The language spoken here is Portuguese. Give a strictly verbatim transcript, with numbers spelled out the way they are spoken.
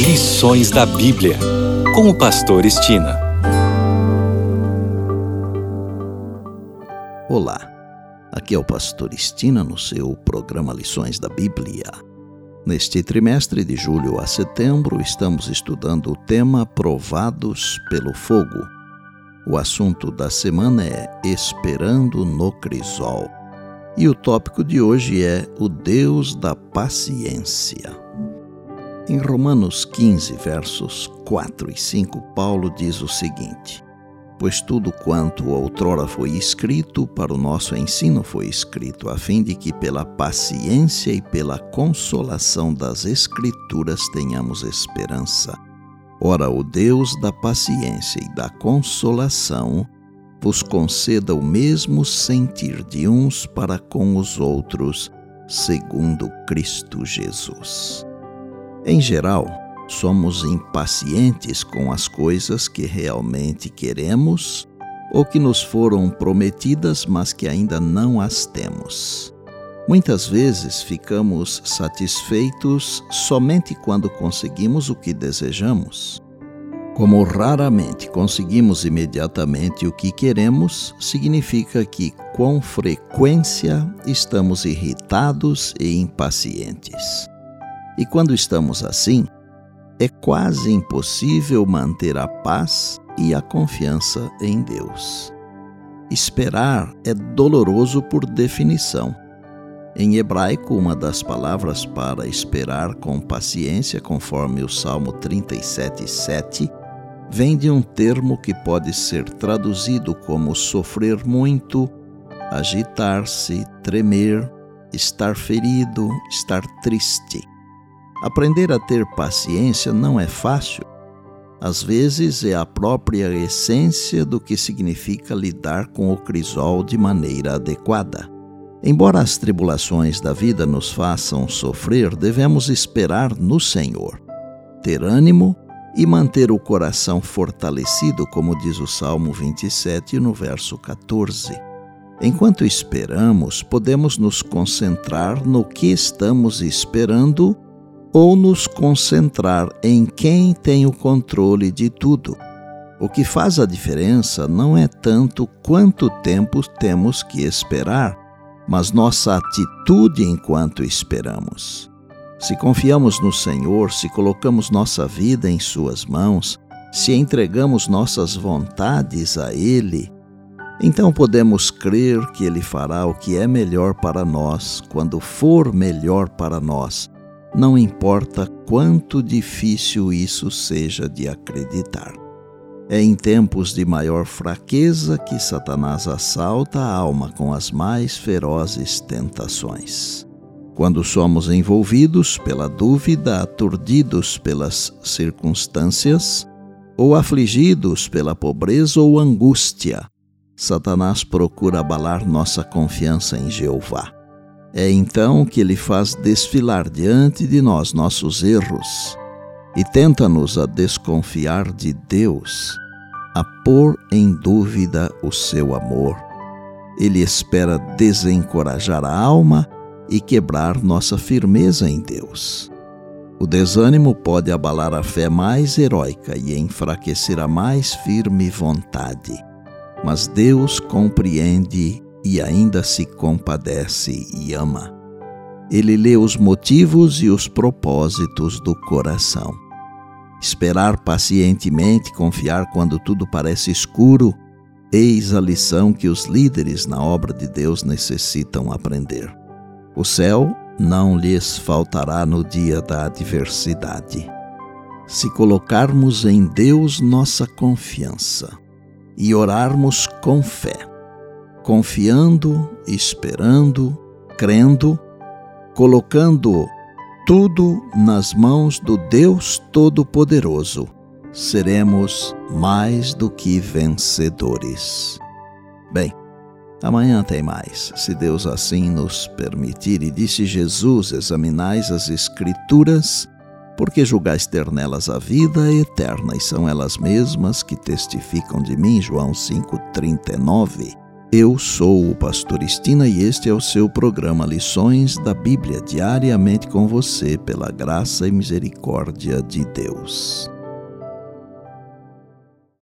Lições da Bíblia, com o pastor Estina. Olá, aqui é o pastor Estina no seu programa Lições da Bíblia. Neste trimestre de julho a setembro, estamos estudando o tema Provados pelo Fogo. O assunto da semana é Esperando no Crisol. E o tópico de hoje é o Deus da paciência. Em Romanos quinze, versos quatro e cinco, Paulo diz o seguinte: Pois tudo quanto outrora foi escrito para o nosso ensino foi escrito, a fim de que pela paciência e pela consolação das Escrituras tenhamos esperança. Ora, o Deus da paciência e da consolação vos conceda o mesmo sentir de uns para com os outros, segundo Cristo Jesus. Em geral, somos impacientes com as coisas que realmente queremos ou que nos foram prometidas, mas que ainda não as temos. Muitas vezes ficamos satisfeitos somente quando conseguimos o que desejamos. Como raramente conseguimos imediatamente o que queremos, significa que, com frequência, estamos irritados e impacientes. E quando estamos assim, é quase impossível manter a paz e a confiança em Deus. Esperar é doloroso por definição. Em hebraico, uma das palavras para esperar com paciência, conforme o Salmo trinta e sete, sete, vem de um termo que pode ser traduzido como sofrer muito, agitar-se, tremer, estar ferido, estar triste. Aprender a ter paciência não é fácil. Às vezes é a própria essência do que significa lidar com o crisol de maneira adequada. Embora as tribulações da vida nos façam sofrer, devemos esperar no Senhor, ter ânimo e manter o coração fortalecido, como diz o Salmo vinte e sete, no verso catorze. Enquanto esperamos, podemos nos concentrar no que estamos esperando ou nos concentrar em quem tem o controle de tudo. O que faz a diferença não é tanto quanto tempo temos que esperar, mas nossa atitude enquanto esperamos. Se confiamos no Senhor, se colocamos nossa vida em Suas mãos, se entregamos nossas vontades a Ele, então podemos crer que Ele fará o que é melhor para nós, quando for melhor para nós. Não importa quanto difícil isso seja de acreditar. É em tempos de maior fraqueza que Satanás assalta a alma com as mais ferozes tentações. Quando somos envolvidos pela dúvida, aturdidos pelas circunstâncias, ou afligidos pela pobreza ou angústia, Satanás procura abalar nossa confiança em Jeová. É então que ele faz desfilar diante de nós nossos erros e tenta-nos a desconfiar de Deus, a pôr em dúvida o seu amor. Ele espera desencorajar a alma e quebrar nossa firmeza em Deus. O desânimo pode abalar a fé mais heróica e enfraquecer a mais firme vontade, mas Deus compreende e ainda se compadece e ama. Ele lê os motivos e os propósitos do coração. Esperar pacientemente, confiar quando tudo parece escuro, eis a lição que os líderes na obra de Deus necessitam aprender. O céu não lhes faltará no dia da adversidade. Se colocarmos em Deus nossa confiança e orarmos com fé, confiando, esperando, crendo, colocando tudo nas mãos do Deus Todo-Poderoso, seremos mais do que vencedores. Bem, amanhã tem mais, se Deus assim nos permitir. E disse Jesus: examinais as Escrituras, porque julgais ter nelas a vida eterna, e são elas mesmas que testificam de mim. João cinco, trinta e nove. Eu sou o pastor Estina e este é o seu programa Lições da Bíblia, diariamente com você, pela graça e misericórdia de Deus.